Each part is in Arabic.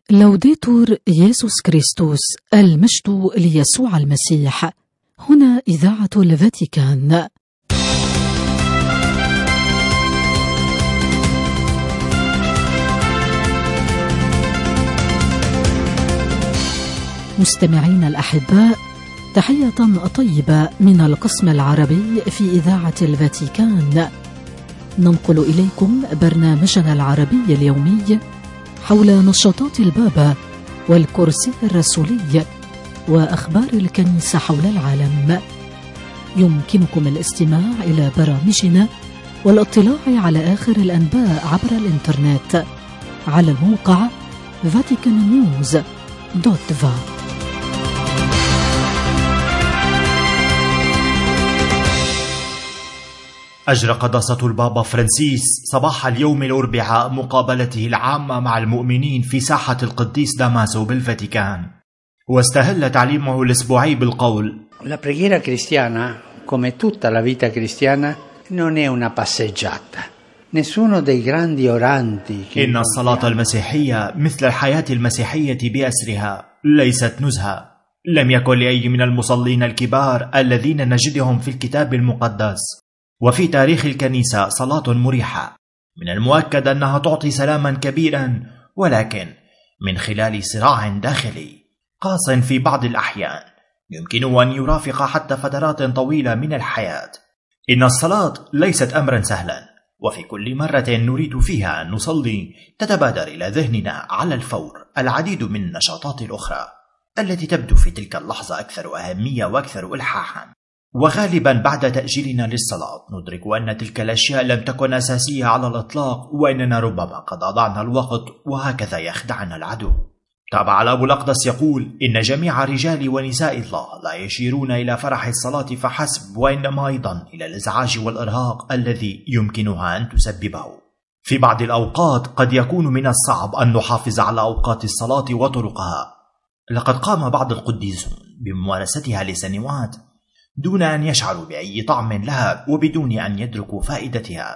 لوديتور يسوع كريستوس، المجد ليسوع المسيح. هنا إذاعة الفاتيكان. مستمعين الأحباء، تحية طيبة من القسم العربي في إذاعة الفاتيكان. ننقل إليكم برنامجنا العربي اليومي حول نشاطات البابا والكرسي الرسولي وأخبار الكنيسة حول العالم. يمكنكم الاستماع إلى برامجنا والاطلاع على آخر الأنباء عبر الإنترنت على الموقع vaticannews.va. أجرى قداسة البابا فرانسيس صباح اليوم الأربعاء مقابلته العامة مع المؤمنين في ساحة القديس داماسو بالفاتيكان، واستهل تعليمه الأسبوعي بالقول: La preghiera cristiana, come tutta la vita cristiana, non è una passeggiata. Nessuno dei grandi oranti إن الصلاة المسيحية مثل الحياة المسيحية بأسرها ليست نزهة. لم يكن لأي من المصلين الكبار الذين نجدهم في الكتاب المقدس وفي تاريخ الكنيسة صلاة مريحة. من المؤكد أنها تعطي سلاما كبيرا، ولكن من خلال صراع داخلي قاس في بعض الأحيان يمكن أن يرافق حتى فترات طويلة من الحياة. إن الصلاة ليست أمرا سهلا، وفي كل مرة نريد فيها أن نصلي تتبادر إلى ذهننا على الفور العديد من النشاطات الأخرى التي تبدو في تلك اللحظة أكثر أهمية وأكثر إلحاحا. وغالبا بعد تأجيلنا للصلاة ندرك أن تلك الأشياء لم تكن أساسية على الإطلاق، وأننا ربما قد أضعنا الوقت، وهكذا يخدعنا العدو. تابع أبو الأقدس يقول: إن جميع رجال ونساء الله لا يشيرون إلى فرح الصلاة فحسب، وإنما أيضا إلى الإزعاج والإرهاق الذي يمكنها أن تسببه. في بعض الأوقات قد يكون من الصعب أن نحافظ على أوقات الصلاة وطرقها. لقد قام بعض القديسون بممارستها لسنوات دون أن يشعروا بأي طعم لها وبدون أن يدركوا فائدتها.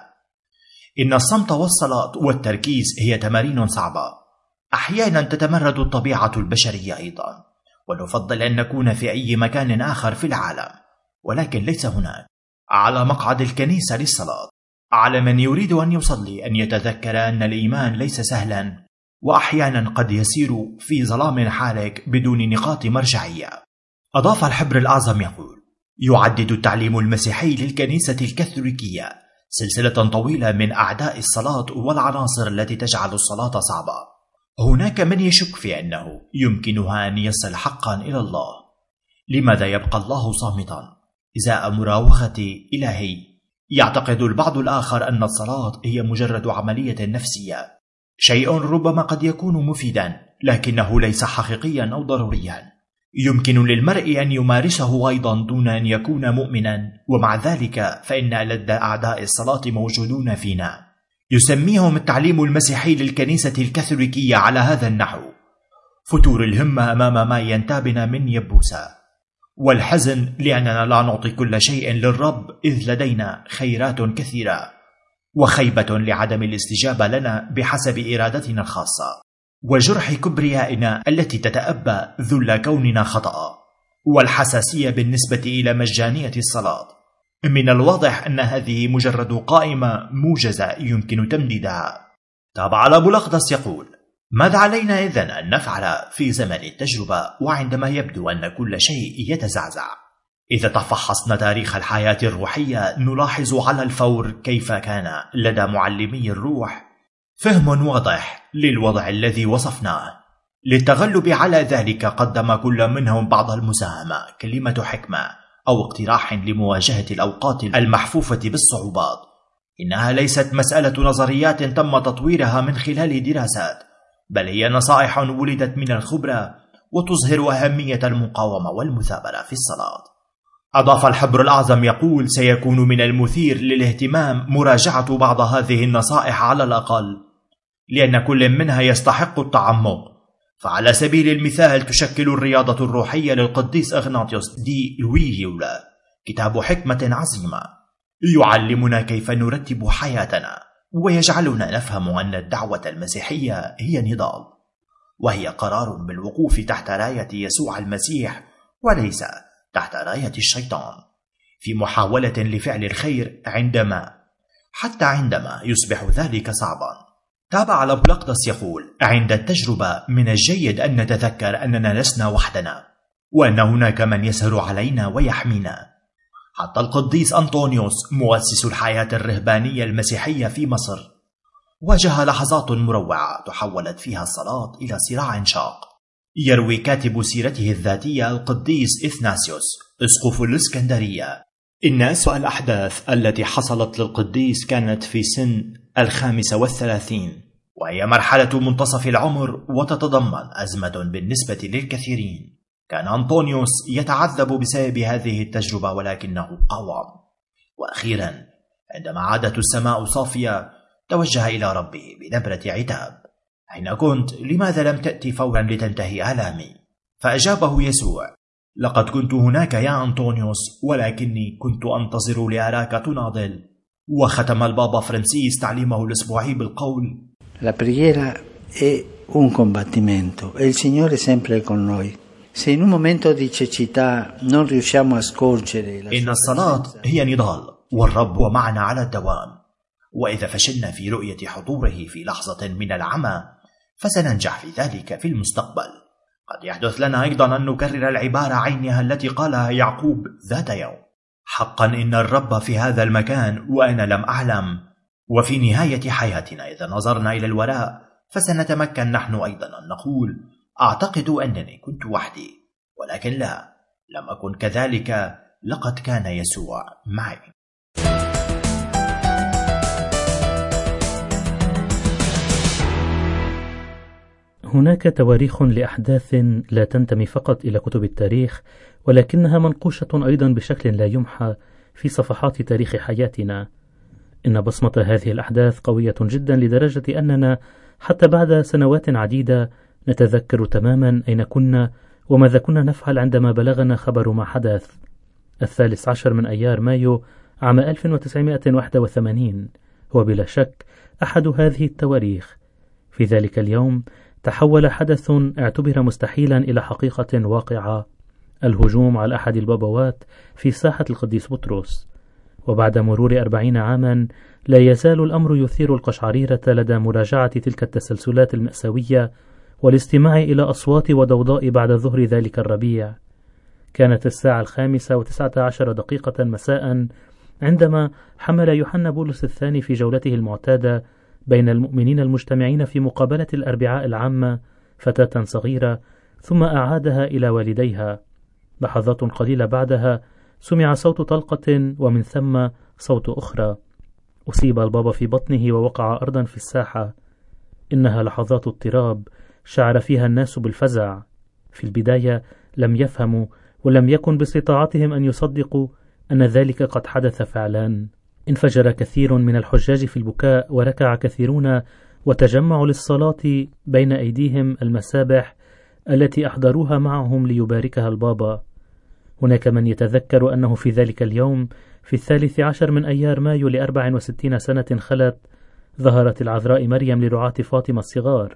إن الصمت والصلاة والتركيز هي تمارين صعبة. أحيانا تتمرد الطبيعة البشرية أيضا، ونفضل أن نكون في أي مكان آخر في العالم، ولكن ليس هناك على مقعد الكنيسة للصلاة. على من يريد أن يصلي أن يتذكر أن الإيمان ليس سهلا، وأحيانا قد يسير في ظلام حالك بدون نقاط مرجعية. أضاف الحبر الأعظم يقول: يعدد التعليم المسيحي للكنيسة الكاثوليكية سلسلة طويلة من أعداء الصلاة والعناصر التي تجعل الصلاة صعبة. هناك من يشك في أنه يمكنها أن يصل حقا إلى الله. لماذا يبقى الله صامتا إزاء مراوغة إلهي؟ يعتقد البعض الآخر أن الصلاة هي مجرد عملية نفسية، شيء ربما قد يكون مفيدا لكنه ليس حقيقيا أو ضروريا. يمكن للمرء أن يمارسه أيضا دون أن يكون مؤمنا، ومع ذلك فإن ألد أعداء الصلاة موجودون فينا. يسميهم التعليم المسيحي للكنيسة الكاثوليكية على هذا النحو: فتور الهمة أمام ما ينتابنا من يبوسة، والحزن لأننا لا نعطي كل شيء للرب إذ لدينا خيرات كثيرة، وخيبة لعدم الاستجابة لنا بحسب إرادتنا الخاصة، وجرح كبريائنا التي تتأبى ذل كوننا خطأ، والحساسية بالنسبة إلى مجانية الصلاة. من الواضح أن هذه مجرد قائمة موجزة يمكن تمديدها. تابع أبو الأقدس يقول: ماذا علينا إذن أن نفعل في زمن التجربة وعندما يبدو أن كل شيء يتزعزع؟ إذا تفحصنا تاريخ الحياة الروحية نلاحظ على الفور كيف كان لدى معلمي الروح فهم واضح للوضع الذي وصفناه. للتغلب على ذلك قدم كل منهم بعض المساهمة، كلمة حكمة أو اقتراح لمواجهة الأوقات المحفوفة بالصعوبات. إنها ليست مسألة نظريات تم تطويرها من خلال دراسات، بل هي نصائح ولدت من الخبرة وتظهر أهمية المقاومة والمثابرة في الصلاة. أضاف الحبر الأعظم يقول: سيكون من المثير للاهتمام مراجعة بعض هذه النصائح على الأقل، لأن كل منها يستحق التعمق. فعلى سبيل المثال تشكل الرياضة الروحية للقديس إغناطيوس دي لويهيولا كتاب حكمة عظيمة يعلمنا كيف نرتب حياتنا ويجعلنا نفهم أن الدعوة المسيحية هي نضال. وهي قرار بالوقوف تحت راية يسوع المسيح وليس تحت راية الشيطان، في محاولة لفعل الخير حتى عندما يصبح ذلك صعبا. تابع لابلاقدس يقول: عند التجربة من الجيد أن نتذكر أننا لسنا وحدنا، وأن هناك من يسهر علينا ويحمينا. حتى القديس أنطونيوس مؤسس الحياة الرهبانية المسيحية في مصر واجه لحظات مروعة تحولت فيها الصلاة إلى صراع شاق. يروي كاتب سيرته الذاتية القديس إثناسيوس أسقف الإسكندرية إن أسوأ الأحداث التي حصلت للقديس كانت في سن 35، وهي مرحلة منتصف العمر وتتضمن أزمة بالنسبة للكثيرين. كان أنطونيوس يتعذب بسبب هذه التجربة ولكنه قاوم، وأخيرا عندما عادت السماء صافية توجه إلى ربه بنبرة عتاب: أين كنت؟ لماذا لم تأتي فورا لتنتهي آلامي؟ فأجابه يسوع: لقد كنت هناك يا أنطونيوس، ولكني كنت أنتظر لأراك تناضل. وختم البابا فرانسيس تعليمه الأسبوعي بالقول: La preghiera è un combattimento e il Signore è sempre con noi. Se in un momento di cecità non riusciamo a scorgere la إن الصلاة هي نضال، والرب معنا على الدوام. وإذا فشلنا في رؤية حضوره في لحظة من العمى فسننجح في ذلك في المستقبل. قد يحدث لنا أيضا أن نكرر العبارة عينها التي قالها يعقوب ذات يوم: حقا إن الرب في هذا المكان وأنا لم أعلم. وفي نهاية حياتنا إذا نظرنا إلى الوراء فسنتمكن نحن أيضا أن نقول: أعتقد أنني كنت وحدي، ولكن لا، لم أكن كذلك، لقد كان يسوع معي. هناك تواريخ لأحداث لا تنتمي فقط إلى كتب التاريخ، ولكنها منقوشة أيضا بشكل لا يمحى في صفحات تاريخ حياتنا. إن بصمة هذه الأحداث قوية جدا لدرجة أننا حتى بعد سنوات عديدة نتذكر تماما أين كنا وماذا كنا نفعل عندما بلغنا خبر ما حدث. 13 من أيار مايو عام 1981 هو بلا شك أحد هذه التواريخ. في ذلك اليوم تحول حدث اعتبر مستحيلا إلى حقيقة واقعة: الهجوم على أحد البابوات في ساحة القديس بطرس. وبعد مرور 40 عاما لا يزال الأمر يثير القشعريرة لدى مراجعة تلك التسلسلات المأساوية والاستماع إلى أصوات وضوضاء بعد ظهر ذلك الربيع. كانت 5:19 مساء عندما حمل يوحنا بولس الثاني في جولته المعتادة بين المؤمنين المجتمعين في مقابلة الأربعاء العامة فتاة صغيرة، ثم أعادها إلى والديها. لحظات قليلة بعدها سمع صوت طلقة، ومن ثم صوت أخرى. أصيب البابا في بطنه ووقع أرضا في الساحة. إنها لحظات اضطراب شعر فيها الناس بالفزع. في البداية لم يفهموا ولم يكن باستطاعتهم أن يصدقوا أن ذلك قد حدث فعلا. انفجر كثير من الحجاج في البكاء، وركع كثيرون وتجمعوا للصلاة بين أيديهم المسابح التي أحضروها معهم ليباركها البابا. هناك من يتذكر أنه في ذلك اليوم في 13 من أيار مايو ل64 سنة خلت ظهرت العذراء مريم لرعاة فاطمة الصغار،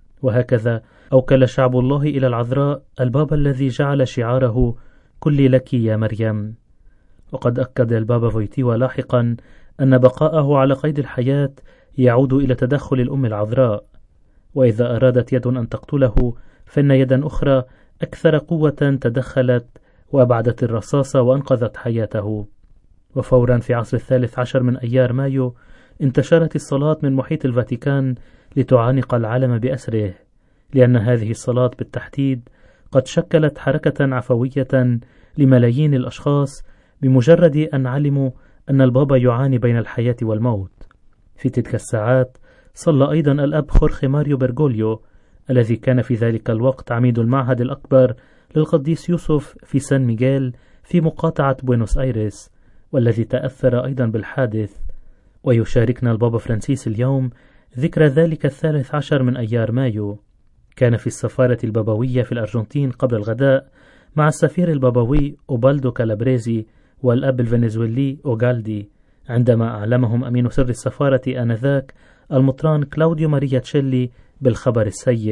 وهكذا أوكل شعب الله إلى العذراء البابا الذي جعل شعاره كل لك يا مريم. وقد أكد البابا فويتيوا لاحقا أن بقاءه على قيد الحياة يعود إلى تدخل الأم العذراء، وإذا أرادت يد أن تقتله فإن يدا أخرى أكثر قوة تدخلت وأبعدت الرصاصة وأنقذت حياته. وفورا في عصر 13 من أيار مايو انتشرت الصلاة من محيط الفاتيكان لتعانق العالم بأسره، لأن هذه الصلاة بالتحديد قد شكلت حركة عفوية لملايين الأشخاص بمجرد أن علموا أن البابا يعاني بين الحياة والموت. في تلك الساعات صلى أيضا الأب خورخي ماريو برغوليو الذي كان في ذلك الوقت عميد المعهد الأكبر للقديس يوسف في سان ميغيل في مقاطعة بوينوس آيرس، والذي تأثر أيضا بالحادث. ويشاركنا البابا فرانسيس اليوم ذكرى ذلك 13 من أيار مايو. كان في السفارة البابوية في الأرجنتين قبل الغداء مع السفير البابوي أوبالدو كالابريزي والأب الفنزويلي أوغالدي، عندما أعلمهم أمين سر السفارة آنذاك المطران كلاوديو ماريا تشيلي بالخبر السيء.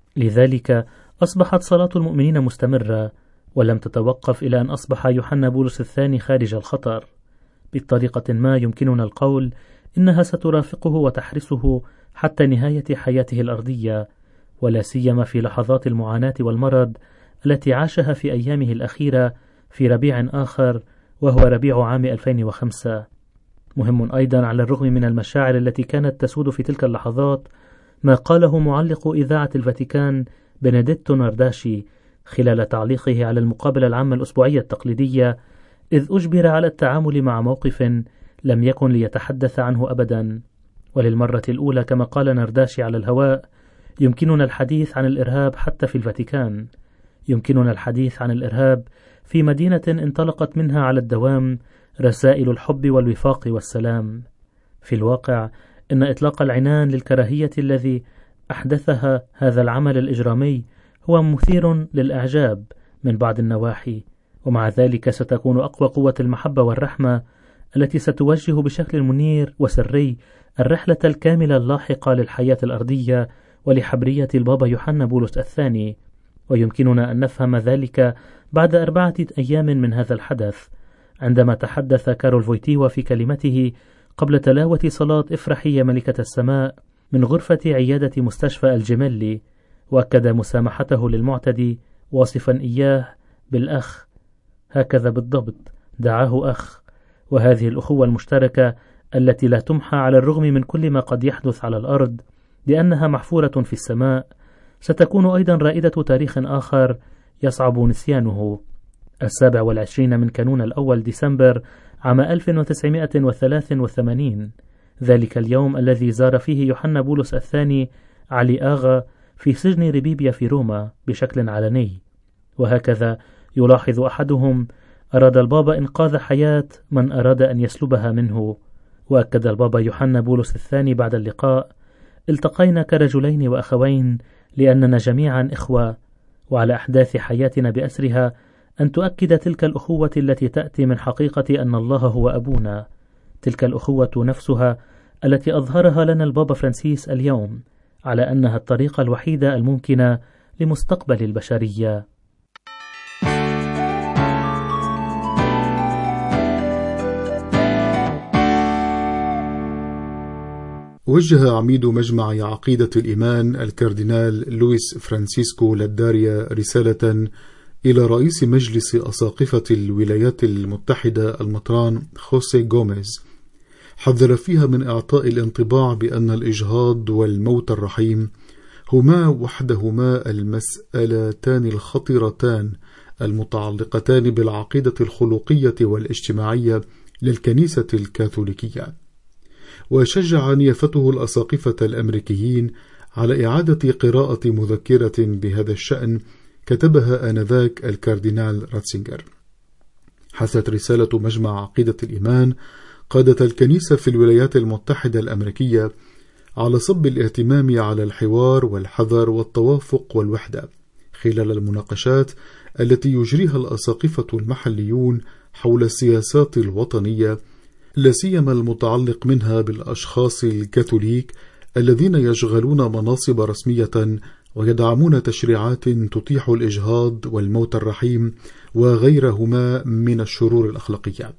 لذلك أصبحت صلاة المؤمنين مستمرة، ولم تتوقف إلى أن أصبح يوحنا بولس الثاني خارج الخطر. بطريقة ما يمكننا القول إنها سترافقه وتحرسه حتى نهاية حياته الأرضية، ولا سيما في لحظات المعاناة والمرض التي عاشها في أيامه الأخيرة في ربيع آخر، وهو ربيع عام 2005. مهم أيضا على الرغم من المشاعر التي كانت تسود في تلك اللحظات ما قاله معلق إذاعة الفاتيكان بنديتو نارداشي خلال تعليقه على المقابلة العامة الأسبوعية التقليدية، إذ أجبر على التعامل مع موقف لم يكن ليتحدث عنه أبدا. وللمرة الأولى كما قال نارداشي على الهواء: يمكننا الحديث عن الإرهاب حتى في الفاتيكان، يمكننا الحديث عن الإرهاب في مدينة انطلقت منها على الدوام رسائل الحب والوفاق والسلام. في الواقع إن إطلاق العنان للكراهية الذي أحدثها هذا العمل الإجرامي هو مثير للإعجاب من بعض النواحي، ومع ذلك ستكون أقوى قوة المحبة والرحمة التي ستوجه بشكل منير وسري الرحلة الكاملة اللاحقة للحياة الأرضية ولحبرية البابا يوحنا بولس الثاني. ويمكننا أن نفهم ذلك بعد 4 أيام من هذا الحدث، عندما تحدث كارول فويتيوا في كلمته قبل تلاوة صلاة افرحي يا ملكة السماء من غرفة عيادة مستشفى الجيميلي، وأكد مسامحته للمعتدي واصفا إياه بالأخ، هكذا بالضبط دعاه أخ. وهذه الأخوة المشتركة التي لا تمحى على الرغم من كل ما قد يحدث على الأرض لأنها محفورة في السماء، ستكون أيضا رائدة تاريخ آخر يصعب نسيانه. 27 من كانون الأول ديسمبر عام 1983، ذلك اليوم الذي زار فيه يوحنا بولس الثاني علي آغا في سجن ربيبيا في روما بشكل علني. وهكذا يلاحظ أحدهم: أراد البابا إنقاذ حياة من أراد أن يسلبها منه. وأكد البابا يوحنا بولس الثاني بعد اللقاء: التقينا كرجلين وأخوين لأننا جميعا إخوة، وعلى أحداث حياتنا بأسرها أن تؤكد تلك الأخوة التي تأتي من حقيقة أن الله هو أبونا، تلك الأخوة نفسها التي أظهرها لنا البابا فرانسيس اليوم على أنها الطريقة الوحيدة الممكنة لمستقبل البشرية. وجه عميد مجمع عقيدة الإيمان الكاردينال لويس فرانسيسكو لاداريا رسالة إلى رئيس مجلس أساقفة الولايات المتحدة المطران خوسيه غوميز، حذر فيها من إعطاء الانطباع بأن الإجهاض والموت الرحيم هما وحدهما المسألتان الخطيرتان المتعلقتان بالعقيدة الخلقية والاجتماعية للكنيسة الكاثوليكية. وشجع نيافته الأساقفة الأمريكيين على إعادة قراءة مذكرة بهذا الشأن كتبها آنذاك الكاردينال راتسينجر. حثت رسالة مجمع عقيدة الإيمان قادة الكنيسة في الولايات المتحدة الأمريكية على صب الاهتمام على الحوار والحذر والتوافق والوحدة خلال المناقشات التي يجريها الأساقفة المحليون حول السياسات الوطنية، لا سيما المتعلق منها بالأشخاص الكاثوليك الذين يشغلون مناصب رسمية ويدعمون تشريعات تتيح الإجهاض والموت الرحيم وغيرهما من الشرور الأخلاقية.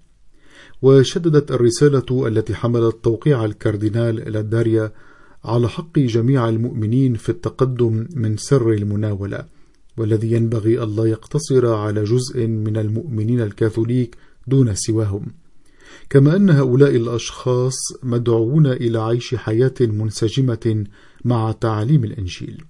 وشددت الرسالة التي حملت توقيع الكاردينال لاداريا على حق جميع المؤمنين في التقدم من سر المناولة، والذي ينبغي ألا يقتصر على جزء من المؤمنين الكاثوليك دون سواهم، كما أن هؤلاء الأشخاص مدعوون إلى عيش حياة منسجمة مع تعاليم الإنجيل.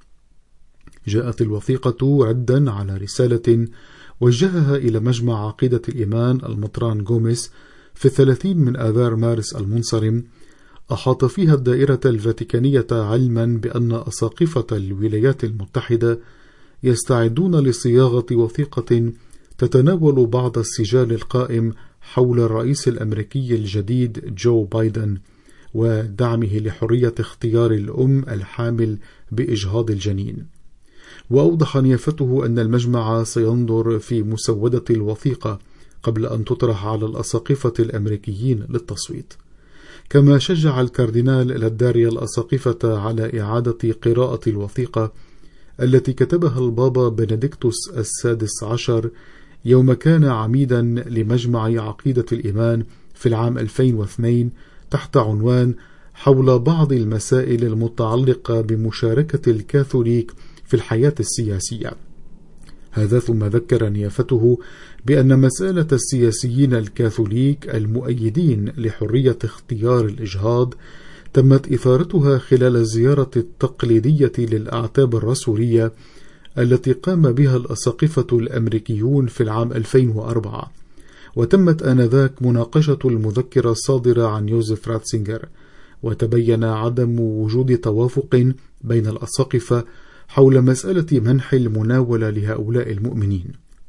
جاءت الوثيقة ردا على رسالة وجهها إلى مجمع عقيدة الإيمان المطران غوميز في 30 من آذار مارس المنصرم، أحاط فيها الدائرة الفاتيكانية علما بأن أساقفة الولايات المتحدة يستعدون لصياغة وثيقة تتناول بعض السجال القائم حول الرئيس الأمريكي الجديد جو بايدن ودعمه لحرية اختيار الأم الحامل بإجهاض الجنين. وأوضح نيافته أن المجمع سينظر في مسودة الوثيقة قبل أن تطرح على الأساقفة الأمريكيين للتصويت. كما شجع الكاردينال لاداريا الأساقفة على إعادة قراءة الوثيقة التي كتبها البابا بنديكتوس السادس عشر يوم كان عميدا لمجمع عقيدة الإيمان في العام 2002 تحت عنوان حول بعض المسائل المتعلقة بمشاركة الكاثوليك في الحياة السياسية. هذا ثم ذكر نيافته بأن مسألة السياسيين الكاثوليك المؤيدين لحرية اختيار الإجهاض تمت إثارتها خلال الزيارة التقليدية للأعتاب الرسولية التي قام بها الأساقفة الأمريكيون في العام 2004، وتمت آنذاك مناقشة المذكرة الصادرة عن يوزيف راتسينجر، وتبين عدم وجود توافق بين الأساقفة حول مسألة منح المناولة لهؤلاء المؤمنين.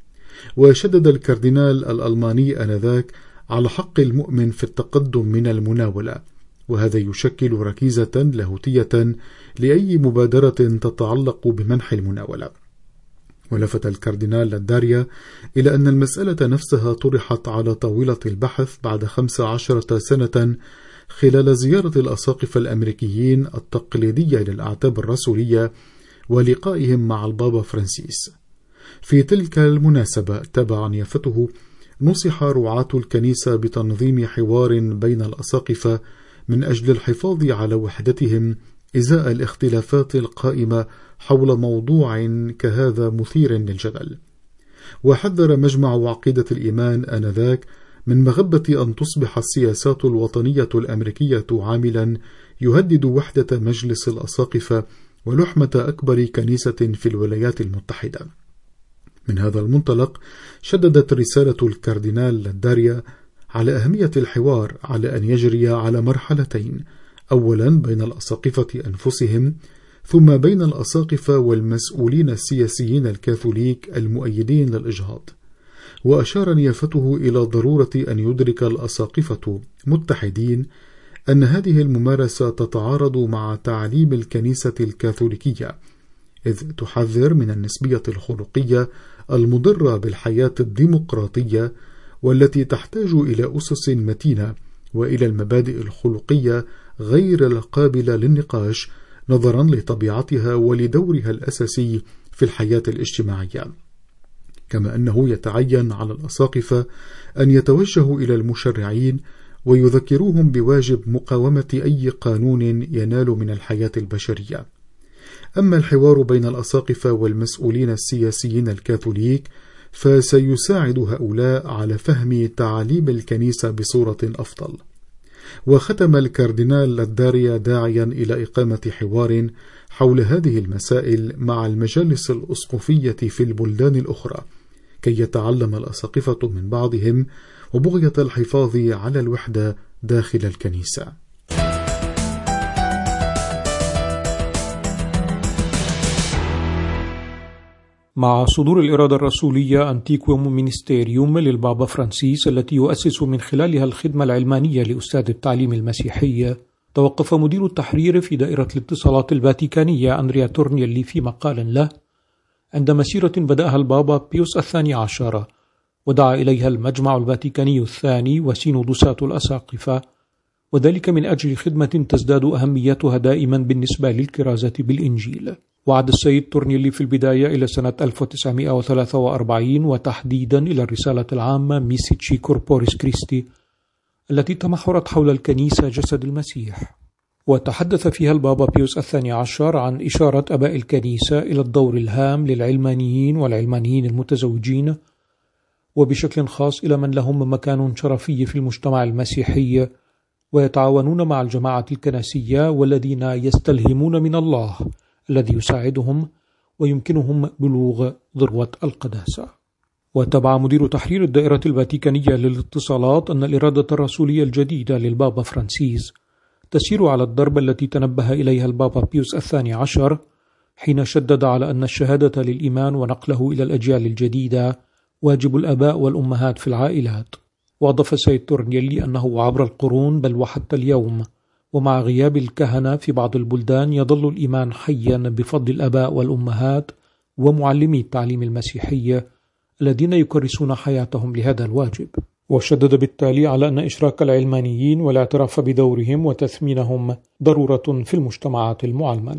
وشدد الكاردينال الألماني آنذاك على حق المؤمن في التقدم من المناولة، وهذا يشكل ركيزة لاهوتية لأي مبادرة تتعلق بمنح المناولة. ولفت الكاردينال لاداريا إلى أن المسألة نفسها طرحت على طاولة البحث بعد 15 سنة خلال زيارة الأساقفة الأمريكيين التقليدية للأعتاب الرسولية ولقائهم مع البابا فرانسيس. في تلك المناسبة تبع نيافته نصح رعاة الكنيسة بتنظيم حوار بين الأساقفة من أجل الحفاظ على وحدتهم إزاء الاختلافات القائمة حول موضوع كهذا مثير للجدل. وحذر مجمع عقيدة الإيمان آنذاك من مغبة أن تصبح السياسات الوطنية الأمريكية عاملا يهدد وحدة مجلس الأساقفة ولحمة أكبر كنيسة في الولايات المتحدة. من هذا المنطلق شددت رسالة الكاردينال لاداريا على أهمية الحوار على أن يجري على مرحلتين، أولا بين الأساقفة أنفسهم، ثم بين الأساقفة والمسؤولين السياسيين الكاثوليك المؤيدين للإجهاض. وأشار نيافته إلى ضرورة أن يدرك الأساقفة متحدين أن هذه الممارسة تتعارض مع تعليم الكنيسة الكاثوليكية، إذ تحذر من النسبية الخلقية المضرة بالحياة الديمقراطية، والتي تحتاج إلى أسس متينة وإلى المبادئ الخلقية غير القابلة للنقاش نظرا لطبيعتها ولدورها الأساسي في الحياة الاجتماعية. كما أنه يتعين على الأساقفة أن يتوجهوا إلى المشرعين ويذكروهم بواجب مقاومة أي قانون ينال من الحياة البشرية. أما الحوار بين الأساقفة والمسؤولين السياسيين الكاثوليك فسيساعد هؤلاء على فهم تعاليم الكنيسة بصورة أفضل. وختم الكاردينال لاداريا داعيا إلى إقامة حوار حول هذه المسائل مع المجالس الأسقفية في البلدان الأخرى كي يتعلم الأساقفة من بعضهم وبغية الحفاظ على الوحدة داخل الكنيسة. مع صدور الإرادة الرسولية أنتيكوم مينستيريوم للبابا فرانسيس التي يؤسس من خلالها الخدمة العلمانية لأستاذ التعليم المسيحية، توقف مدير التحرير في دائرة الاتصالات الفاتيكانية أندريا تورنيلي في مقال له عند مسيرة بدأها البابا بيوس الثاني عشر ودعا إليها المجمع الفاتيكاني الثاني وسينودسات الأساقفة، وذلك من أجل خدمة تزداد أهميتها دائما بالنسبة للكرازة بالإنجيل. وعد السيد تورنيلي في البداية إلى سنة 1943 وتحديدا إلى الرسالة العامة ميسيتشي كوربوريس كريستي التي تمحورت حول الكنيسة جسد المسيح، وتحدث فيها البابا بيوس الثاني عشر عن إشارة أباء الكنيسة إلى الدور الهام للعلمانيين والعلمانيين المتزوجين، وبشكل خاص إلى من لهم مكان شرفي في المجتمع المسيحي ويتعاونون مع الجماعة الكنسية والذين يستلهمون من الله الذي يساعدهم ويمكنهم بلوغ ذروة القداسة. وتبع مدير تحرير الدائرة الفاتيكانية للاتصالات أن الإرادة الرسولية الجديدة للبابا فرانسيس تسير على الضربة التي تنبه إليها البابا بيوس الثاني عشر حين شدد على أن الشهادة للإيمان ونقله إلى الأجيال الجديدة واجب الآباء والأمهات في العائلات. وأضاف السيد تورنيلي أنه عبر القرون بل وحتى اليوم ومع غياب الكهنة في بعض البلدان يظل الإيمان حيا بفضل الآباء والأمهات ومعلمي التعليم المسيحي الذين يكرسون حياتهم لهذا الواجب. وشدد بالتالي على أن إشراك العلمانيين والاعتراف بدورهم وتثمينهم ضرورة في المجتمعات المعلمنة.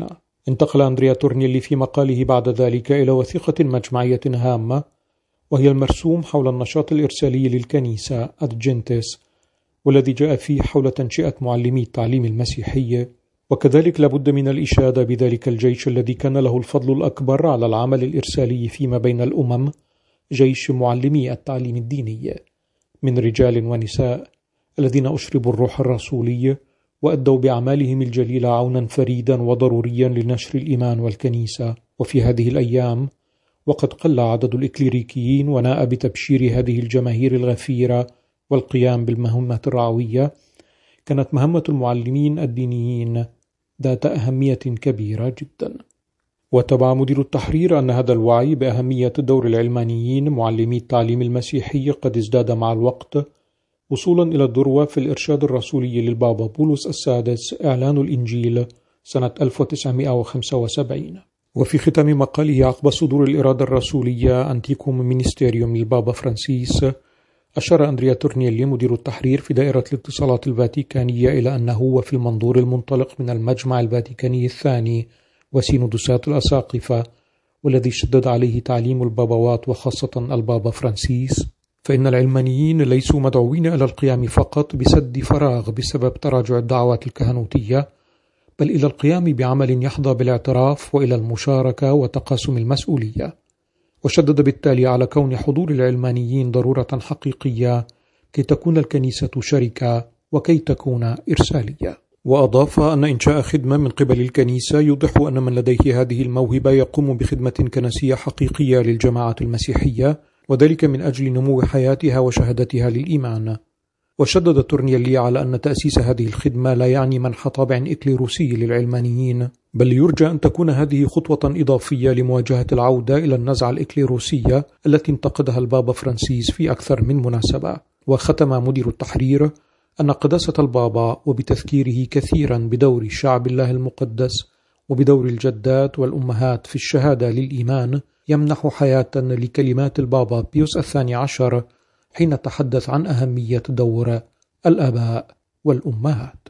انتقل أندريا تورنيلي في مقاله بعد ذلك إلى وثيقة مجمعية هامة، وهي المرسوم حول النشاط الإرسالي للكنيسة أدجنتس، والذي جاء فيه حول تنشئة معلمي التعليم المسيحي. وكذلك لابد من الإشادة بذلك الجيش الذي كان له الفضل الأكبر على العمل الإرسالي فيما بين الأمم، جيش معلمي التعليم الديني من رجال ونساء الذين أشربوا الروح الرسولي وأدوا بأعمالهم الجليلة عونا فريدا وضروريا لنشر الإيمان والكنيسة. وفي هذه الأيام وقد قل عدد الإكليريكيين وناء بتبشير هذه الجماهير الغفيرة والقيام بالمهمة الرعوية، كانت مهمة المعلمين الدينيين ذات أهمية كبيرة جدا. وتبع مدير التحرير أن هذا الوعي بأهمية دور العلمانيين معلمي التعليم المسيحي قد ازداد مع الوقت، وصولا إلى الذروة في الإرشاد الرسولي للبابا بولس السادس إعلان الإنجيل سنة 1975. وفي ختام مقاله عقب صدور الإرادة الرسولية أنتيكوم مينستيريوم للبابا فرانسيس، أشار أندريا تورنيلي مدير التحرير في دائرة الاتصالات الفاتيكانية إلى أنه وفي المنظور المنطلق من المجمع الفاتيكاني الثاني وسينودسات الأساقفة، والذي شدد عليه تعليم البابوات وخاصة البابا فرانسيس، فإن العلمانيين ليسوا مدعوين إلى القيام فقط بسد فراغ بسبب تراجع الدعوات الكهنوتية، بل إلى القيام بعمل يحظى بالاعتراف وإلى المشاركة وتقاسم المسؤولية. وشدد بالتالي على كون حضور العلمانيين ضرورة حقيقية كي تكون الكنيسة شركة وكي تكون إرسالية. وأضاف أن إنشاء خدمة من قبل الكنيسة يوضح أن من لديه هذه الموهبة يقوم بخدمة كنسية حقيقية للجماعة المسيحية، وذلك من أجل نمو حياتها وشهادتها للإيمان. وشدد تورنيلي على أن تأسيس هذه الخدمة لا يعني منح طابع إكليروسي للعلمانيين، بل يرجى أن تكون هذه خطوة إضافية لمواجهة العودة إلى النزعة الإكليروسية التي انتقدها البابا فرانسيس في أكثر من مناسبة. وختم مدير التحرير أن قداسة البابا وبتذكيره كثيرا بدور شعب الله المقدس وبدور الجدات والأمهات في الشهادة للإيمان يمنح حياة لكلمات البابا بيوس الثاني عشر حين تحدث عن أهمية دور الآباء والأمهات.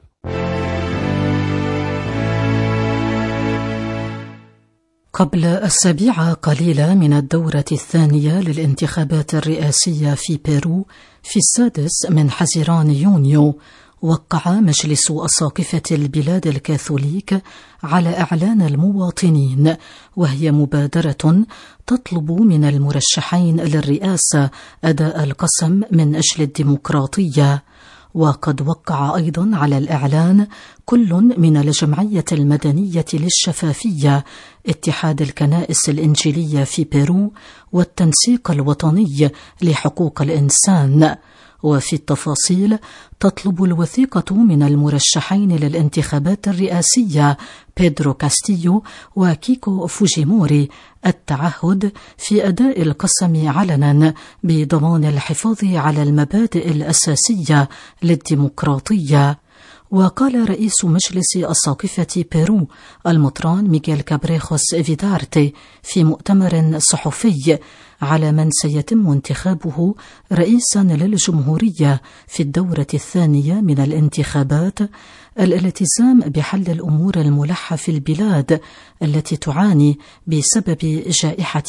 قبل أسابيع قليلة من الدورة الثانية للانتخابات الرئاسية في بيرو في 6 من حزيران يونيو، وقع مجلس أساقفة البلاد الكاثوليك على إعلان المواطنين، وهي مبادرة تطلب من المرشحين للرئاسة أداء القسم من أجل الديمقراطية. وقد وقع أيضا على الإعلان كل من الجمعية المدنية للشفافية، اتحاد الكنائس الإنجيلية في بيرو، والتنسيق الوطني لحقوق الإنسان. وفي التفاصيل تطلب الوثيقة من المرشحين للانتخابات الرئاسية بيدرو كاستيو وكيكو فوجيموري التعهد في أداء القسم علنا بضمان الحفاظ على المبادئ الأساسية للديمقراطية. وقال رئيس مجلس أساقفة بيرو المطران ميغيل كابريخوس فيدارتي في مؤتمر صحفي على من سيتم انتخابه رئيسا للجمهورية في الدورة الثانية من الانتخابات الالتزام بحل الأمور الملحة في البلاد التي تعاني بسبب جائحة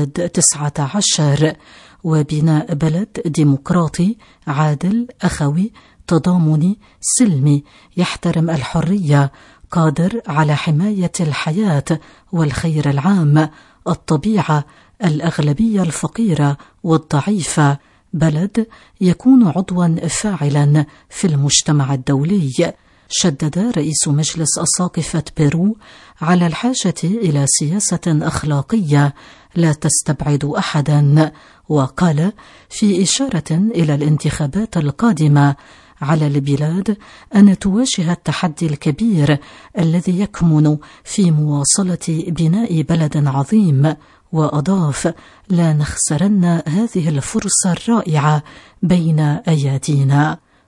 كوفيد-19، وبناء بلد ديمقراطي عادل أخوي تضامني سلمي يحترم الحرية قادر على حماية الحياة والخير العام، الطبيعة، الأغلبية الفقيرة والضعيفة، بلد يكون عضوا فاعلا في المجتمع الدولي. شدد رئيس مجلس أساقفة بيرو على الحاجة إلى سياسة أخلاقية لا تستبعد أحدا، وقال في إشارة إلى الانتخابات القادمة على البلاد أن تواجه التحدي الكبير الذي يكمن في مواصلة بناء بلد عظيم. وأضاف: لا نخسرن هذه الفرصة الرائعة بين أيدينا.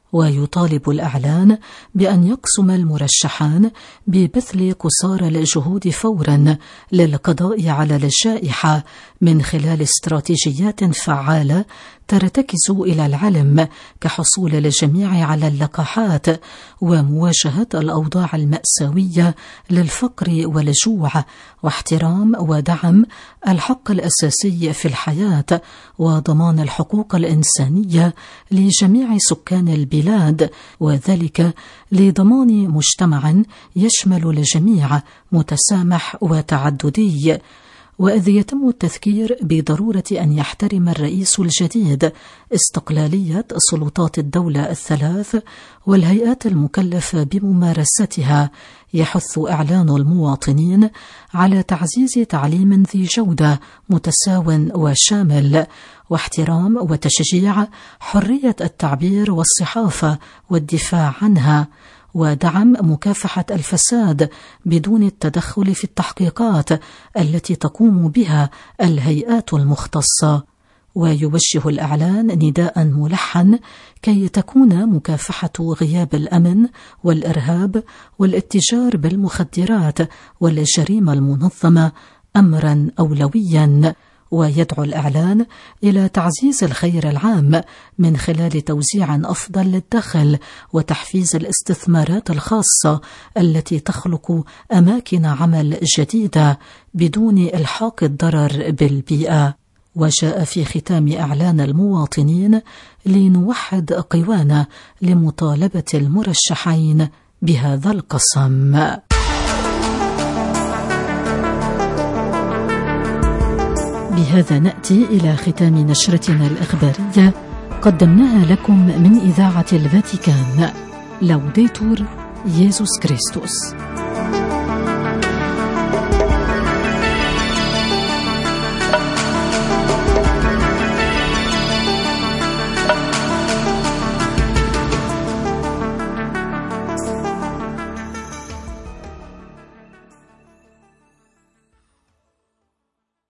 ويطالب الإعلان بأن يقسم المرشحان ببذل قصارى الجهود فورا للقضاء على الجائحة من خلال استراتيجيات فعالة ترتكز إلى العلم كحصول الجميع على اللقاحات ومواجهة الأوضاع المأساوية للفقر والجوع واحترام ودعم الحق الأساسي في الحياة وضمان الحقوق الإنسانية لجميع سكان البلاد، وذلك لضمان مجتمع يشمل الجميع متسامح وتعددي. وإذ يتم التذكير بضرورة أن يحترم الرئيس الجديد استقلالية سلطات الدولة الثلاث والهيئات المكلفة بممارستها، يحث إعلان المواطنين على تعزيز تعليم ذي جودة متساو وشامل، واحترام وتشجيع حرية التعبير والصحافة والدفاع عنها، ودعم مكافحة الفساد بدون التدخل في التحقيقات التي تقوم بها الهيئات المختصة. ويوجه الإعلان نداء ملحا كي تكون مكافحة غياب الأمن والإرهاب والاتجار بالمخدرات والجريمة المنظمة أمرا أولويا، ويدعو الإعلان إلى تعزيز الخير العام من خلال توزيع أفضل للدخل وتحفيز الاستثمارات الخاصة التي تخلق أماكن عمل جديدة بدون إلحاق الضرر بالبيئة. وجاء في ختام إعلان المواطنين لنوحد قوانا لمطالبة المرشحين بهذا القسم. بهذا نأتي إلى ختام نشرتنا الإخبارية قدمناها لكم من إذاعة الفاتيكان. لوديتور يسوع كريستوس.